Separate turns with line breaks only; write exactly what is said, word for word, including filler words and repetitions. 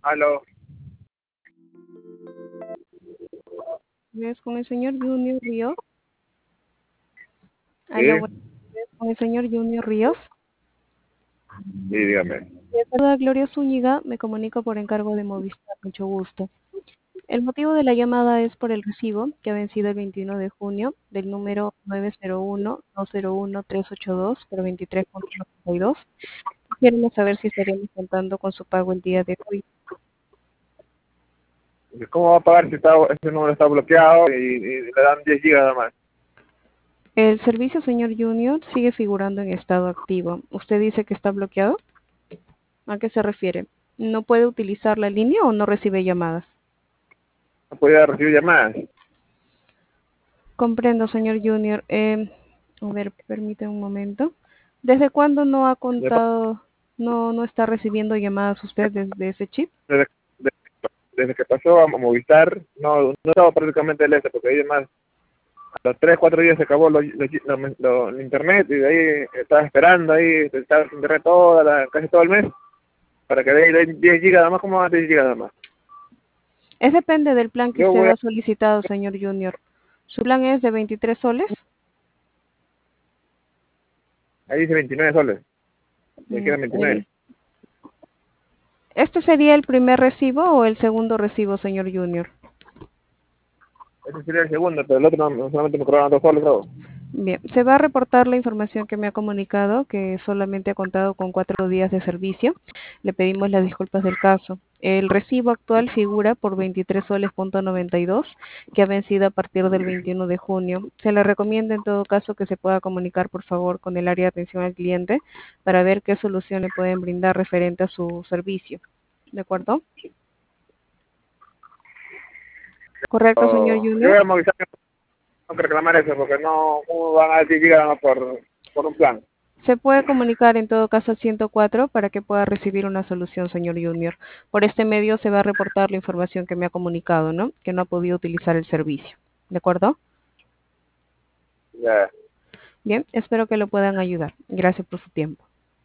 Aló.
¿Es con el señor Junior Ríos? Aló,
Sí,
buenas tardes, con el señor Junior Ríos.
sí, dígame.
De saluda Gloria Zúñiga, me comunico por encargo de Movistar, mucho gusto. El motivo de la llamada es por el recibo que ha vencido el veintiuno de junio del número nueve cero uno dos cero uno tres ocho dos por veintitrés punto noventa y dos. Queremos saber si estaríamos contando con su pago el día de hoy.
¿Cómo va a pagar si está, ese número está bloqueado y, y le dan diez gigas nada más?
El servicio, señor Junior, sigue figurando en estado activo. ¿Usted dice que está bloqueado? ¿A qué se refiere? ¿No puede utilizar la línea o no recibe llamadas?
No podía recibir llamadas.
Comprendo, señor Junior. Eh, a ver, permítame un momento. ¿Desde cuándo no ha contado, no, no está recibiendo llamadas usted desde ese chip?
Desde, desde, desde que pasó a Movistar, no, no estaba prácticamente el este, porque ahí además a los tres, cuatro días se acabó lo, lo, lo- lo- el internet y de ahí estaba esperando ahí, estaba sin internet toda la, casi todo el mes, para que de ahí den diez gigas nada más. ¿Cómo va a diez gigas nada más?
Es depende del plan que
Yo
usted
voy a,
ha solicitado, señor Junior. ¿Su plan es de veintitrés soles?
ahí dice veintinueve soles, me
Mm,
quedan veintinueve.
el- ¿Este sería el primer recibo o el segundo recibo, señor Junior?
Ese sería el segundo, pero el otro no, solamente me cobraron dos soles, creo.
Bien, se va a reportar la información que me ha comunicado, que solamente ha contado con cuatro días de servicio. Le pedimos las disculpas del caso. El recibo actual figura por veintitrés soles punto noventa y dos, que ha vencido a partir del veintiuno de junio. Se le recomienda en todo caso que se pueda comunicar, por favor, con el área de atención al cliente para ver qué solución le pueden brindar referente a su servicio. ¿De acuerdo? ¿Correcto, señor
Oh, yo
Junior?
voy a Movistar, tengo que reclamar eso, porque no, ¿cómo van a decir que llegan por, por un plan?
Se puede comunicar en todo caso al ciento cuatro para que pueda recibir una solución, señor Junior. Por este medio se va a reportar la información que me ha comunicado, ¿no? Que no ha podido utilizar el servicio. ¿De acuerdo?
Ya.
Bien, espero que lo puedan ayudar. Gracias por su tiempo.